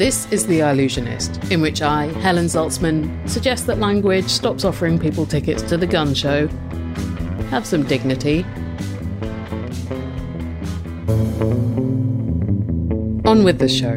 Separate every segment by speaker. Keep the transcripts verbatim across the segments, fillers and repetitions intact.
Speaker 1: This is The Illusionist, in which I, Helen Zaltzman, suggest that language stops offering people tickets to the gun show. Have some dignity. On with the show.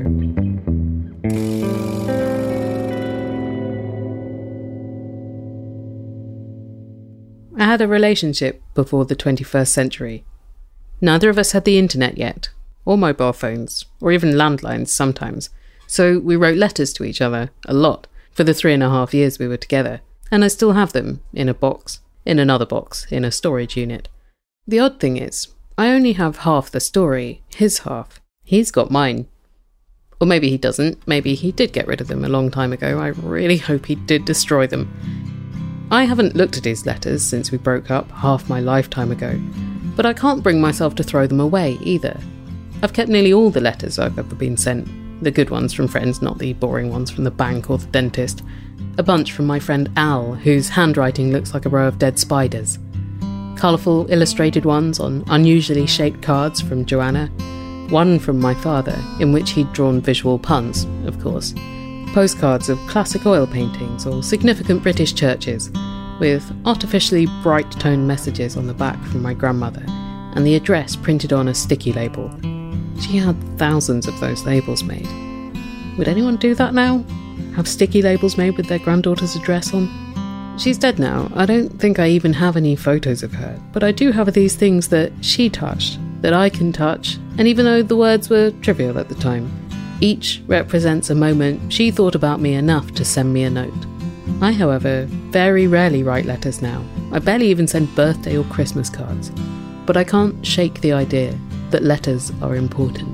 Speaker 1: I had a relationship before the twenty-first century. Neither of us had the internet yet, or mobile phones, or even landlines sometimes, so we wrote letters to each other, a lot, for the three and a half years we were together, and I still have them, in a box, in another box, in a storage unit. The odd thing is, I only have half the story, his half. He's got mine. Or maybe he doesn't, maybe he did get rid of them a long time ago, I really hope he did destroy them. I haven't looked at his letters since we broke up half my lifetime ago, but I can't bring myself to throw them away either. I've kept nearly all the letters I've ever been sent, the good ones from friends, not the boring ones from the bank or the dentist, a bunch from my friend Al, whose handwriting looks like a row of dead spiders, colourful illustrated ones on unusually shaped cards from Joanna, one from my father, in which he'd drawn visual puns, of course, postcards of classic oil paintings or significant British churches, with artificially bright-toned messages on the back from my grandmother, and the address printed on a sticky label. She had thousands of those labels made. Would anyone do that now? Have sticky labels made with their granddaughter's address on? She's dead now. I don't think I even have any photos of her, but I do have these things that she touched, that I can touch, and even though the words were trivial at the time, each represents a moment she thought about me enough to send me a note. I, however, very rarely write letters now. I barely even send birthday or Christmas cards. But I can't shake the idea that letters are important.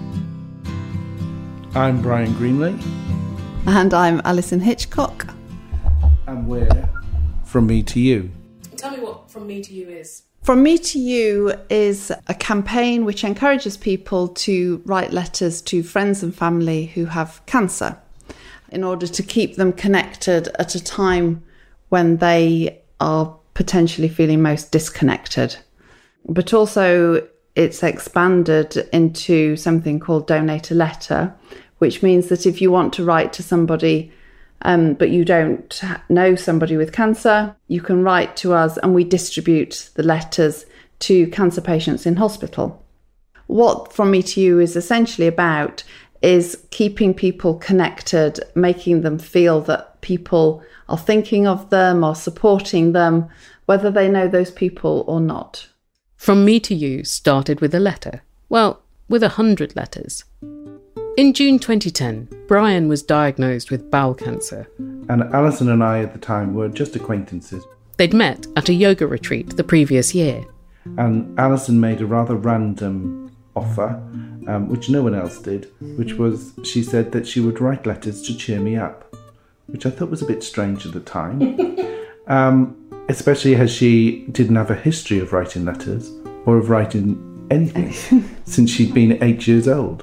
Speaker 2: I'm Brian Greenley.
Speaker 3: And I'm Alison Hitchcock.
Speaker 2: And we're From Me to You.
Speaker 1: Tell me what From Me to You is.
Speaker 3: From Me to You is a campaign which encourages people to write letters to friends and family who have cancer in order to keep them connected at a time when they are potentially feeling most disconnected. But also it's expanded into something called Donate a Letter, which means that if you want to write to somebody um, but you don't know somebody with cancer, you can write to us and we distribute the letters to cancer patients in hospital. What From Me to You is essentially about is keeping people connected, making them feel that people are thinking of them or supporting them, whether they know those people or not.
Speaker 1: From Me to You started with a letter. Well, with a hundred letters. In June twenty ten, Brian was diagnosed with bowel cancer.
Speaker 2: And Alison and I at the time were just acquaintances.
Speaker 1: They'd met at a yoga retreat the previous year.
Speaker 2: And Alison made a rather random offer, um, which no one else did, which was she said that she would write letters to cheer me up, which I thought was a bit strange at the time, um, especially as she didn't have a history of writing letters or of writing anything since she'd been eight years old.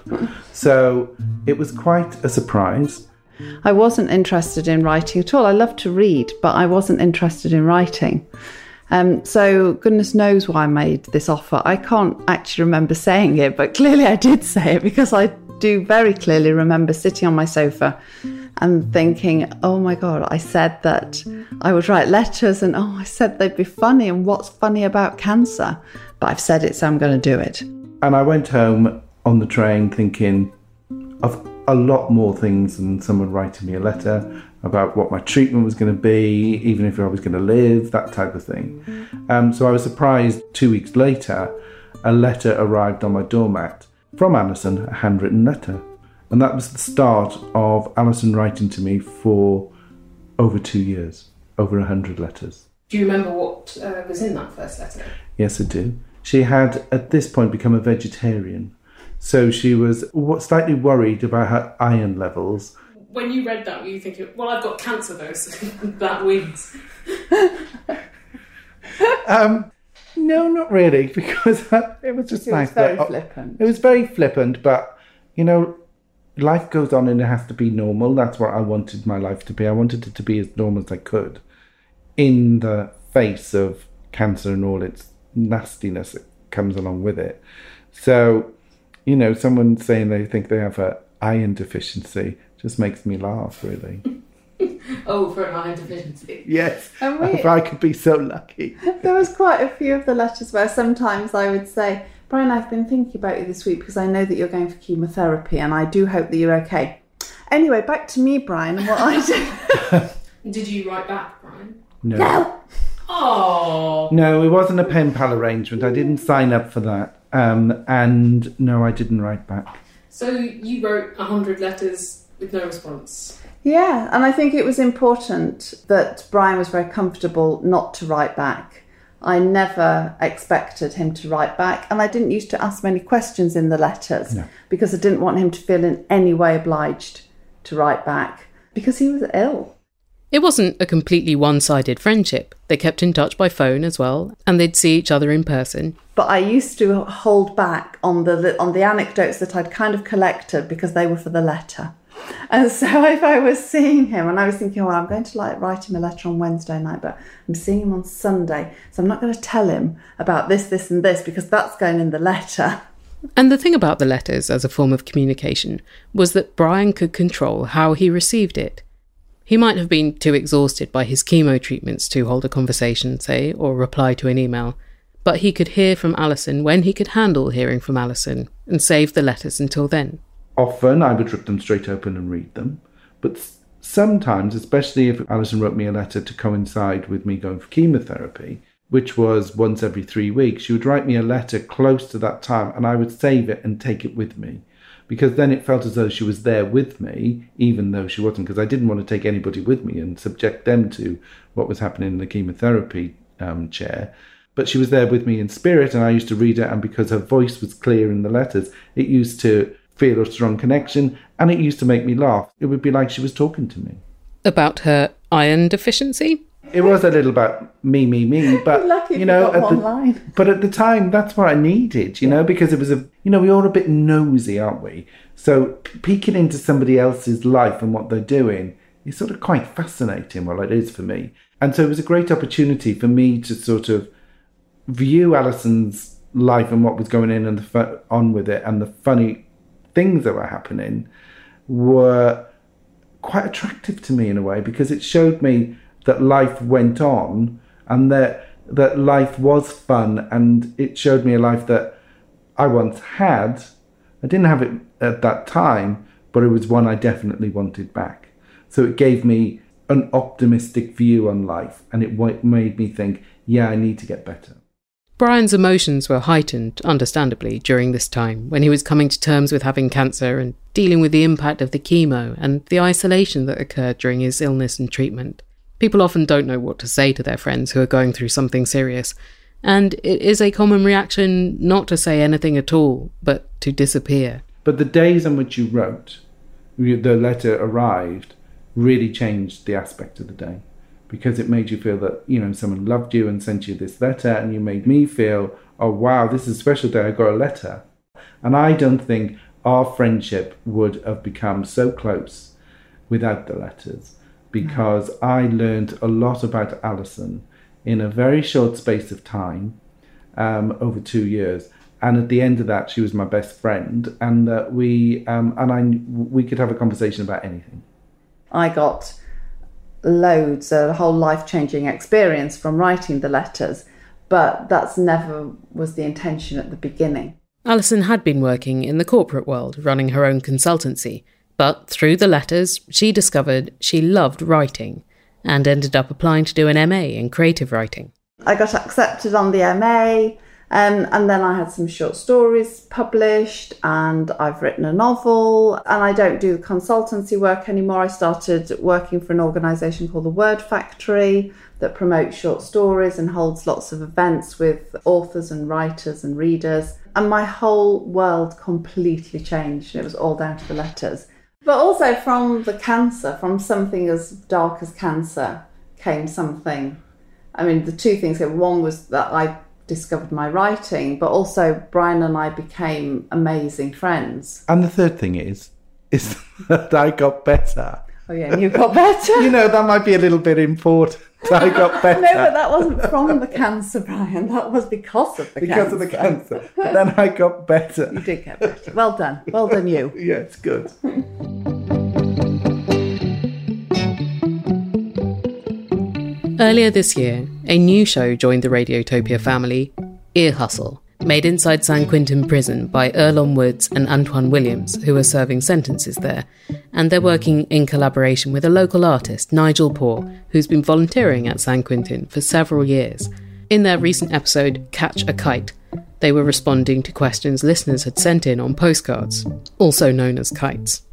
Speaker 2: So it was quite a surprise.
Speaker 3: I wasn't interested in writing at all. I love to read, but I wasn't interested in writing. Um, so goodness knows why I made this offer. I can't actually remember saying it, but clearly I did say it because I do very clearly remember sitting on my sofa and thinking, oh my God, I said that I would write letters and oh, I said they'd be funny and what's funny about cancer? But I've said it, so I'm going to do it.
Speaker 2: And I went home on the train thinking of a lot more things than someone writing me a letter about what my treatment was going to be, even if I was going to live, that type of thing. Um, so I was surprised two weeks later, a letter arrived on my doormat from Alison, a handwritten letter. And that was the start of Alison writing to me for over two years, over a hundred letters.
Speaker 1: Do you remember what uh, was in that first letter?
Speaker 2: Yes, I do. She had, at this point, become a vegetarian. So she was slightly worried about her iron levels.
Speaker 1: When you read that, were you thinking, well, I've got cancer though, so that wins?
Speaker 2: um, no, not really, because it was just
Speaker 3: it
Speaker 2: nice.
Speaker 3: Was very
Speaker 2: that,
Speaker 3: flippant.
Speaker 2: It was very flippant, but, you know, life goes on and it has to be normal. That's what I wanted my life to be. I wanted it to be as normal as I could in the face of cancer and all its nastiness that comes along with it. So, you know, someone saying they think they have a iron deficiency just makes me laugh, really.
Speaker 1: Oh, for an iron deficiency.
Speaker 2: Yes,
Speaker 3: And we-
Speaker 2: if I could be so lucky.
Speaker 3: There was quite a few of the letters where sometimes I would say, Brian, I've been thinking about you this week because I know that you're going for chemotherapy and I do hope that you're okay. Anyway, back to me, Brian, and what I do.
Speaker 1: Did you write back, Brian?
Speaker 2: No.
Speaker 3: No!
Speaker 1: Oh.
Speaker 2: No, it wasn't a pen pal arrangement. I didn't sign up for that. Um, and no, I didn't write back.
Speaker 1: So you wrote a hundred letters with no response.
Speaker 3: Yeah, and I think it was important that Brian was very comfortable not to write back. I never expected him to write back, and I didn't used to ask many questions in the letters
Speaker 2: No.
Speaker 3: because I didn't want him to feel in any way obliged to write back because he was ill.
Speaker 1: It wasn't a completely one-sided friendship. They kept in touch by phone as well, and they'd see each other in person.
Speaker 3: But I used to hold back on the on the anecdotes that I'd kind of collected because they were for the letter. And so if I was seeing him and I was thinking, well, I'm going to like write him a letter on Wednesday night, but I'm seeing him on Sunday, so I'm not going to tell him about this, this and this because that's going in the letter.
Speaker 1: And the thing about the letters as a form of communication was that Brian could control how he received it. He might have been too exhausted by his chemo treatments to hold a conversation, say, or reply to an email, but he could hear from Alison when he could handle hearing from Alison and save the letters until then.
Speaker 2: Often I would rip them straight open and read them, but sometimes, especially if Alison wrote me a letter to coincide with me going for chemotherapy, which was once every three weeks, she would write me a letter close to that time and I would save it and take it with me. Because then it felt as though she was there with me, even though she wasn't, because I didn't want to take anybody with me and subject them to what was happening in the chemotherapy um, chair. But she was there with me in spirit, and I used to read it, and because her voice was clear in the letters, it used to feel a strong connection, and it used to make me laugh. It would be like she was talking to me.
Speaker 1: About her iron deficiency?
Speaker 2: It was a little about me, me, me, but
Speaker 3: Lucky
Speaker 2: you know,
Speaker 3: you got
Speaker 2: at
Speaker 3: one
Speaker 2: the,
Speaker 3: line.
Speaker 2: but at the time, that's what I needed, you know, because it was a, you know, we're all a bit nosy, aren't we? So peeking into somebody else's life and what they're doing is sort of quite fascinating. Well, it is for me, and so it was a great opportunity for me to sort of view Alison's life and what was going in and the fu- on with it, and the funny things that were happening were quite attractive to me in a way because it showed me that life went on and that that life was fun, and it showed me a life that I once had. I didn't have it at that time, but it was one I definitely wanted back. So it gave me an optimistic view on life, and it w- made me think, yeah, I need to get better.
Speaker 1: Brian's emotions were heightened, understandably, during this time, when he was coming to terms with having cancer and dealing with the impact of the chemo and the isolation that occurred during his illness and treatment. People often don't know what to say to their friends who are going through something serious, and it is a common reaction not to say anything at all, but to disappear.
Speaker 2: But the days on which you wrote, the letter arrived, really changed the aspect of the day. Because it made you feel that, you know, someone loved you and sent you this letter, and you made me feel, oh wow, this is a special day, I got a letter. And I don't think our friendship would have become so close without the letters, because mm. I learned a lot about Alison in a very short space of time, um, over two years. And at the end of that, she was my best friend, and uh, we um, and I we could have a conversation about anything.
Speaker 3: I got loads, a whole life-changing experience from writing the letters, but that's never was the intention at the beginning.
Speaker 1: Alison had been working in the corporate world, running her own consultancy, but through the letters, she discovered she loved writing and ended up applying to do an M A in creative writing.
Speaker 3: I got accepted on the M A, um, and then I had some short stories published, and I've written a novel, and I don't do the consultancy work anymore. I started working for an organisation called the Word Factory that promotes short stories and holds lots of events with authors and writers and readers. And my whole world completely changed. It was all down to the letters. But also from the cancer, from something as dark as cancer, came something. I mean, the two things. One was that I discovered my writing, but also Brian and I became amazing friends.
Speaker 2: And the third thing is, is that I got better.
Speaker 3: Oh Oh yeah, and you got better.
Speaker 2: You know, that might be a little bit important. I got better.
Speaker 3: No, but that wasn't from the cancer, Brian. That was because of the
Speaker 2: because
Speaker 3: cancer.
Speaker 2: of the cancer. But then I got better.
Speaker 3: You did get better. Well done. Well done, you.
Speaker 2: Yeah, it's good.
Speaker 1: Earlier this year, a new show joined the Radiotopia family, Ear Hustle, made inside San Quentin prison by Earlonne Woods and Antoine Williams, who are serving sentences there, and they're working in collaboration with a local artist, Nigel Poor, who's been volunteering at San Quentin for several years. In their recent episode, Catch a Kite, they were responding to questions listeners had sent in on postcards, also known as kites.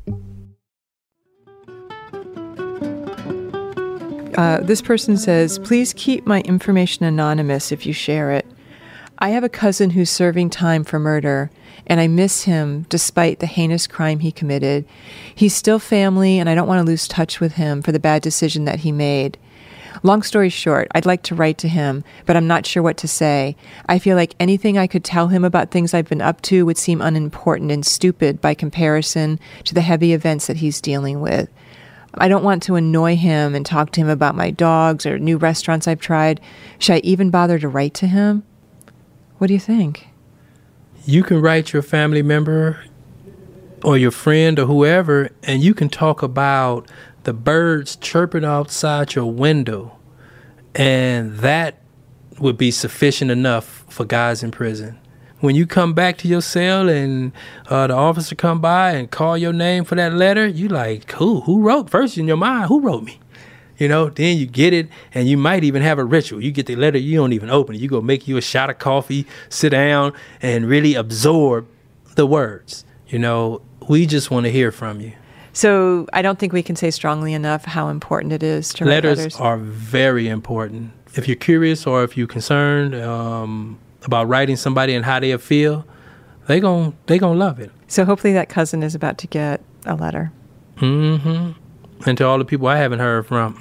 Speaker 4: Uh, this person says, please keep my information anonymous if you share it. I have a cousin who's serving time for murder, and I miss him despite the heinous crime he committed. He's still family, and I don't want to lose touch with him for the bad decision that he made. Long story short, I'd like to write to him, but I'm not sure what to say. I feel like anything I could tell him about things I've been up to would seem unimportant and stupid by comparison to the heavy events that he's dealing with. I don't want to annoy him and talk to him about my dogs or new restaurants I've tried. Should I even bother to write to him? What do you think?
Speaker 5: You can write your family member or your friend or whoever, and you can talk about the birds chirping outside your window, and that would be sufficient enough for guys in prison. When you come back to your cell and uh, the officer come by and call your name for that letter, you like, who? Who wrote? First in your mind, who wrote me? You know, then you get it, and you might even have a ritual. You get the letter, you don't even open it. You go make you a shot of coffee, sit down, and really absorb the words. You know, we just want to hear from you.
Speaker 4: So I don't think we can say strongly enough how important it is to
Speaker 5: letters
Speaker 4: write letters.
Speaker 5: Are very important. If you're curious or if you're concerned um, about writing somebody and how they feel, they gon' they gonna love it.
Speaker 4: So hopefully that cousin is about to get a letter.
Speaker 5: Mm-hmm. And to all the people I haven't heard from.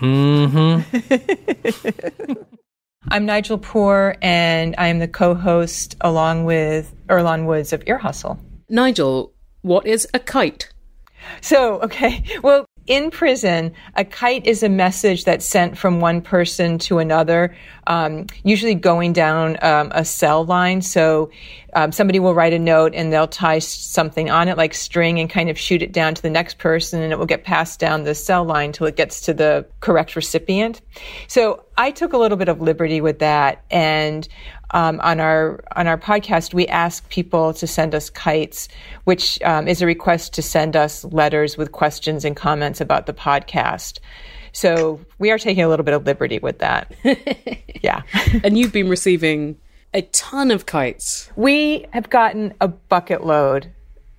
Speaker 5: Mm-hmm.
Speaker 4: I'm Nigel Poor, and I'm the co-host along with Earlonne Woods of Ear Hustle.
Speaker 1: Nigel, what is a kite?
Speaker 4: So, okay, well, in prison, a kite is a message that's sent from one person to another, um, usually going down um, a cell line. So um, somebody will write a note and they'll tie something on it like string and kind of shoot it down to the next person, and it will get passed down the cell line till it gets to the correct recipient. So I took a little bit of liberty with that, and Um, on our on our podcast, we ask people to send us kites, which um, is a request to send us letters with questions and comments about the podcast. So we are taking a little bit of liberty with that. Yeah.
Speaker 1: And you've been receiving a ton of kites.
Speaker 4: We have gotten a bucket load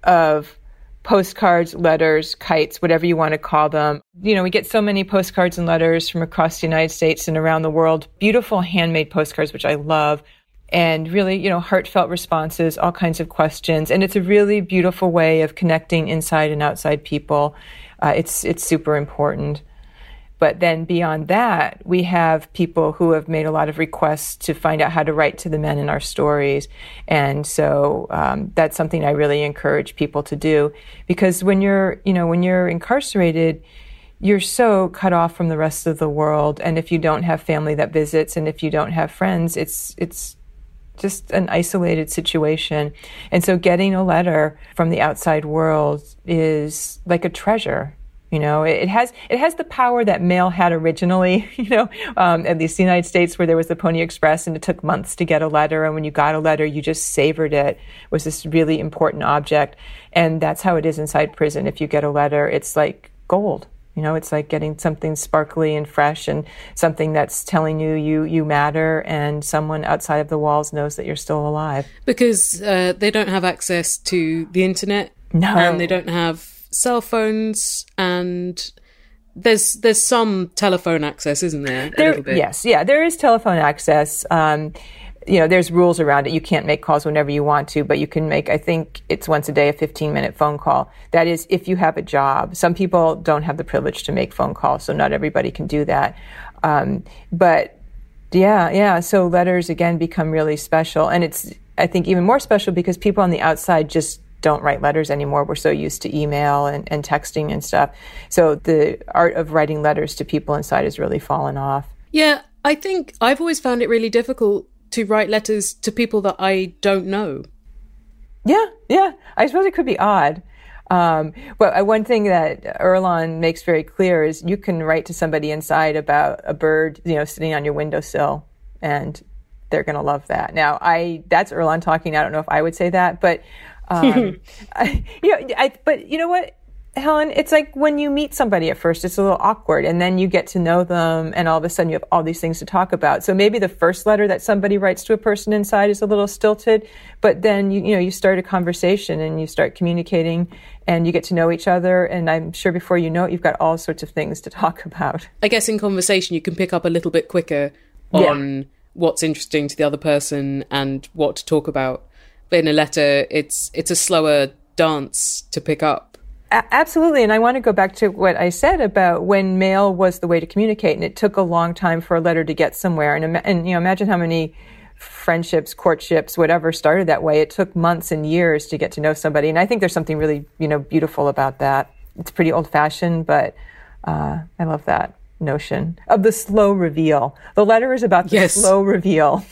Speaker 4: of postcards, letters, kites, whatever you want to call them. You know, we get so many postcards and letters from across the United States and around the world. Beautiful handmade postcards, which I love. And really, you know, heartfelt responses, all kinds of questions. And it's a really beautiful way of connecting inside and outside people. Uh, it's it's super important. But then beyond that, we have people who have made a lot of requests to find out how to write to the men in our stories. And so um, that's something I really encourage people to do. Because when you're, you know, when you're incarcerated, you're so cut off from the rest of the world. And if you don't have family that visits, and if you don't have friends, it's it's just an isolated situation. And so getting a letter from the outside world is like a treasure. You know, it, it has it has the power that mail had originally, you know, um, at least the United States, where there was the Pony Express and it took months to get a letter. And when you got a letter, you just savored it. It was this really important object. And that's how it is inside prison. If you get a letter, it's like gold. You know, it's like getting something sparkly and fresh, and something that's telling you you, you matter, and someone outside of the walls knows that you're still alive.
Speaker 1: Because uh, they don't have access to the internet.
Speaker 4: No.
Speaker 1: And they don't have cell phones, and there's there's some telephone access, isn't there? A
Speaker 4: there
Speaker 1: little bit.
Speaker 4: Yes, yeah, there is telephone access. Um, you know, there's rules around it. You can't make calls whenever you want to, but you can make, I think it's once a day, a fifteen minute phone call. That is if you have a job. Some people don't have the privilege to make phone calls, so not everybody can do that. Um, but yeah, yeah, so letters again become really special. And it's, I think, even more special because people on the outside just don't write letters anymore. We're so used to email and, and texting and stuff. So the art of writing letters to people inside has really fallen off.
Speaker 1: Yeah, I think I've always found it really difficult to write letters to people that I don't know.
Speaker 4: Yeah, yeah. I suppose it could be odd. Um, but one thing that Earlonne makes very clear is you can write to somebody inside about a bird, you know, sitting on your windowsill, and they're going to love that. Now, I that's Earlonne talking. I don't know if I would say that, but um, I, you know, I, but you know what, Helen, it's like when you meet somebody at first, it's a little awkward, and then you get to know them, and all of a sudden you have all these things to talk about. So maybe the first letter that somebody writes to a person inside is a little stilted, but then you, you know, you start a conversation and you start communicating, and you get to know each other, and I'm sure before you know it, you've got all sorts of things to talk about.
Speaker 1: I guess in conversation you can pick up a little bit quicker on yeah. what's interesting to the other person and what to talk about. But in a letter, it's it's a slower dance to pick up.
Speaker 4: Absolutely. And I want to go back to what I said about when mail was the way to communicate, and it took a long time for a letter to get somewhere. And, and you know, imagine how many friendships, courtships, whatever started that way. It took months and years to get to know somebody. And I think there's something really, you know, beautiful about that. It's pretty old fashioned, but uh, I love that notion of the slow reveal. The letter is about the yes. slow reveal.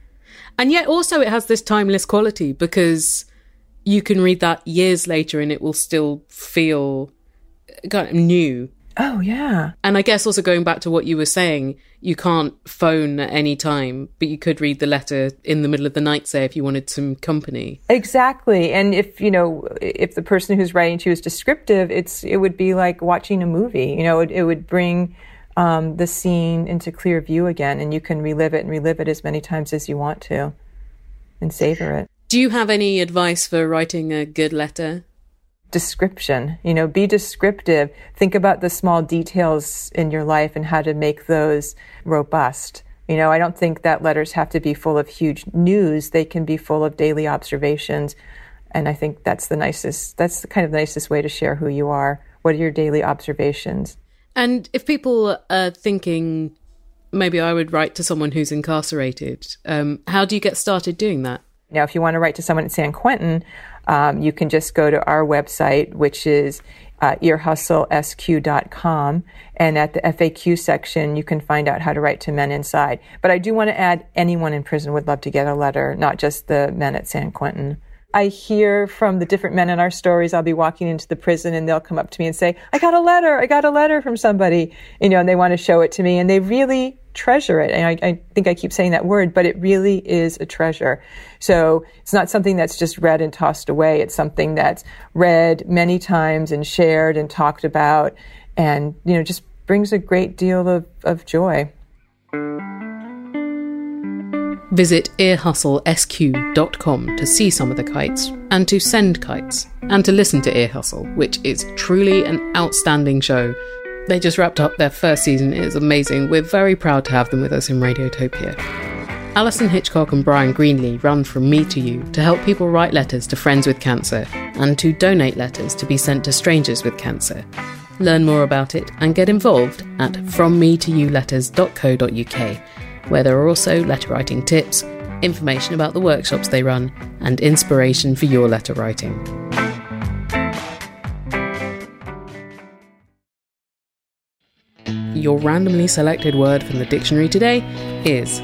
Speaker 1: And yet also it has this timeless quality, because you can read that years later and it will still feel kind of new.
Speaker 4: Oh, yeah.
Speaker 1: And I guess also going back to what you were saying, you can't phone at any time, but you could read the letter in the middle of the night, say, if you wanted some company.
Speaker 4: Exactly. And if, you know, if the person who's writing to you is descriptive, it's it would be like watching a movie. You know, it, it would bring um, the scene into clear view again, and you can relive it and relive it as many times as you want to and savor it.
Speaker 1: Do you have any advice for writing a good letter?
Speaker 4: Description. You know, be descriptive. Think about the small details in your life and how to make those robust. You know, I don't think that letters have to be full of huge news. They can be full of daily observations. And I think that's the nicest, that's the kind of nicest way to share who you are. What are your daily observations?
Speaker 1: And if people are thinking, maybe I would write to someone who's incarcerated, um, how do you get started doing that?
Speaker 4: Now, if you want to write to someone at San Quentin, um, you can just go to our website, which is uh, ear hustle s q dot com. And at the F A Q section, you can find out how to write to men inside. But I do want to add, anyone in prison would love to get a letter, not just the men at San Quentin. I hear from the different men in our stories. I'll be walking into the prison and they'll come up to me and say, I got a letter, I got a letter from somebody, you know, and they want to show it to me, and they really treasure it. And I, I think I keep saying that word, but it really is a treasure. So it's not something that's just read and tossed away. It's something that's read many times and shared and talked about, and, you know, just brings a great deal of, of joy.
Speaker 1: Visit ear hustle s q dot com to see some of the kites, and to send kites, and to listen to Ear Hustle, which is truly an outstanding show. They just wrapped up their first season. It is amazing. We're very proud to have them with us in Radiotopia. Alison Hitchcock and Brian Greenlee run From Me to You to help people write letters to friends with cancer, and to donate letters to be sent to strangers with cancer. Learn more about it and get involved at from me to you letters dot co dot u k, where there are also letter writing tips, information about the workshops they run, and inspiration for your letter writing. Your randomly selected word from the dictionary today is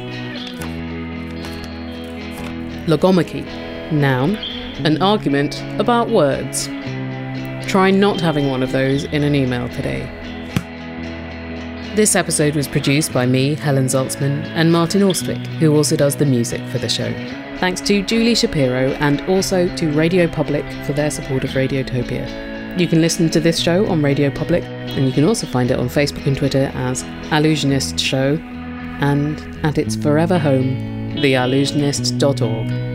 Speaker 1: logomachy, noun, an argument about words. Try not having one of those in an email today. This episode was produced by me, Helen Zaltzman, and Martin Austwick, who also does the music for the show. Thanks to Julie Shapiro and also to Radio Public for their support of Radiotopia. You can listen to this show on Radio Public, and you can also find it on Facebook and Twitter as Allusionist Show, and at its forever home, the allusionist dot org.